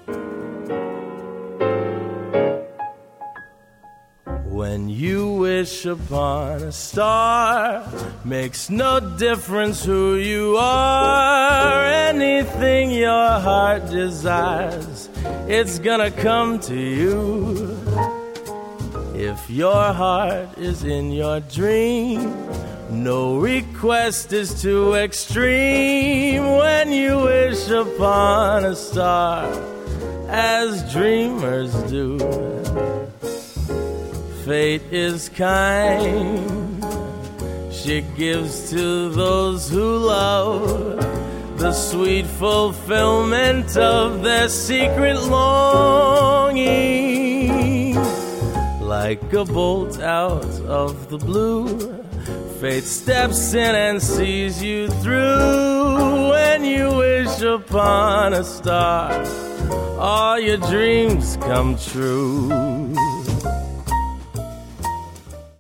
When you wish upon a star, makes no difference who you are. Anything your heart desires, it's gonna come to you. If your heart is in your dream, no request is too extreme. When you wish upon a star, as dreamers do, fate is kind. She gives to those who love the sweet fulfillment of their secret longing. Like a bolt out of the blue, fate steps in and sees you through. When you wish upon a star, all your dreams come true.